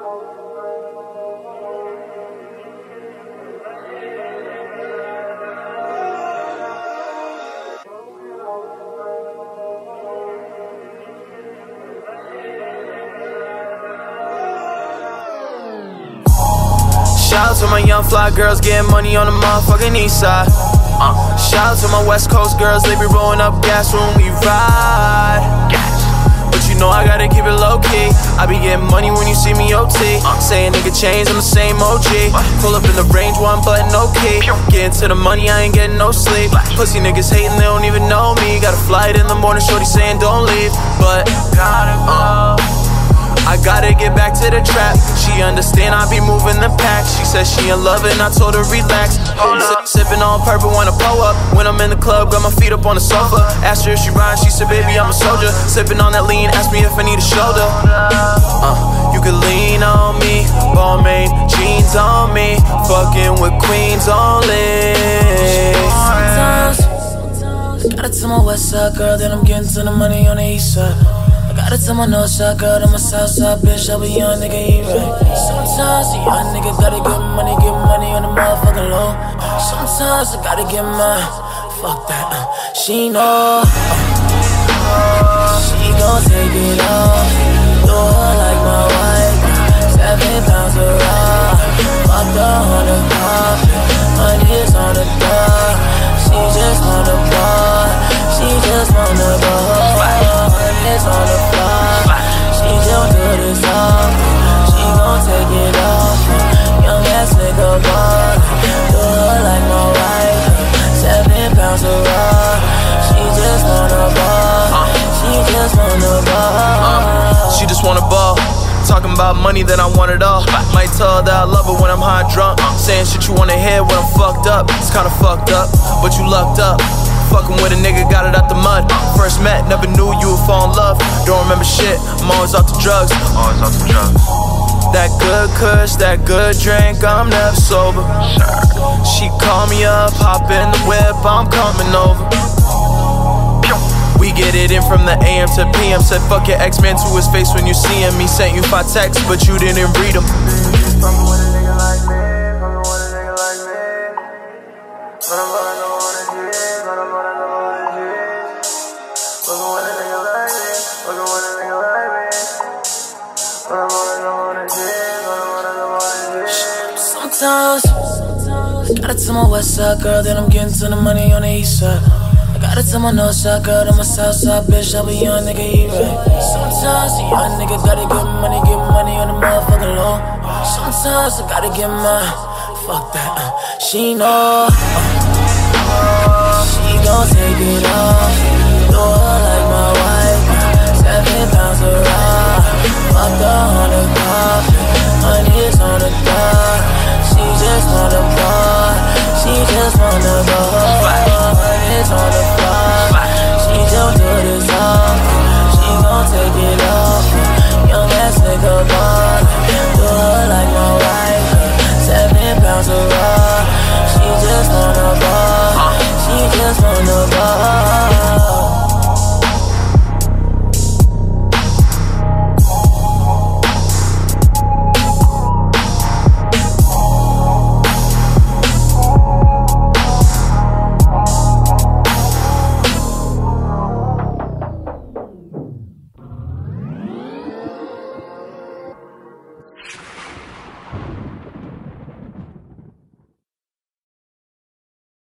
Shout out to my young fly girls getting money on the motherfucking east side. Shout out to my west coast girls, they be rolling up gas when we ride. But you know I gotta keep it low key. I be getting money when you see me OT. Saying nigga change, I'm the same OG. Pull up in the range, one button, no key. Getting to the money, I ain't getting no sleep. Pussy niggas hating, they don't even know me. Got a flight in the morning, shorty saying don't leave. But gotta go. I gotta get back to the trap. She understand I be moving the pack. She said she in love and I told her relax. Sipping on purple, wanna pull up. When I'm in the club, got my feet up on the sofa. Asked her if she riding, she said baby I'm a soldier. Sipping on that lean, asked me if I need a shoulder. You can lean on me, Balmain jeans on me. Fucking with queens only. Sometimes gotta tell my west side girl that I'm getting to the money on the east side. Gotta tell my north side girl that my south side bitch, I be young nigga, eat right. Sometimes a young nigga gotta get money on the motherfucking low. Sometimes I gotta get mine, fuck that, she know. She gon' take it off, do her like my wife. 7 pounds of raw, fucked her on the pop. Money's on the door, she just wanna ball. She just wanna ball. It's on the floor. She gon' do this all. She gon' take it off. Young ass nigga ball. Do her like my wife. 7 pounds of raw. She just wanna ball. She just wanna ball. She just wanna ball. Talking about money, then I want it all. Might tell her that I love her when I'm high drunk. Saying shit you wanna hear when I'm fucked up. It's kinda fucked up, but you lucked up. Fucking with a nigga, got it out the mud. First met, never knew you would fall in love. Don't remember shit, I'm always off the drugs. That good kush, that good drink, I'm never sober. She call me up, hop in the whip, I'm coming over. We get it in from the AM to PM. Said fuck your ex-man to his face when you see him. He sent you 5 texts, but you didn't read them. Fuckin' with a nigga like me, fuckin' with a nigga like me. But I'm gonna go on a G, but I'm gonna go on a G. Fuckin' with a nigga like me, fuckin' with a nigga like me. But I'm gonna go on a G, but I'm gonna go on a G. Sometimes gotta tell my west side girl that I'm getting to the money on the east side. Gotta tell my north side girl that my south side bitch, I be young nigga, eat right. Sometimes a young nigga gotta get money on the motherfucking low. Sometimes I gotta get mine, fuck that, she know. She gon' take it off.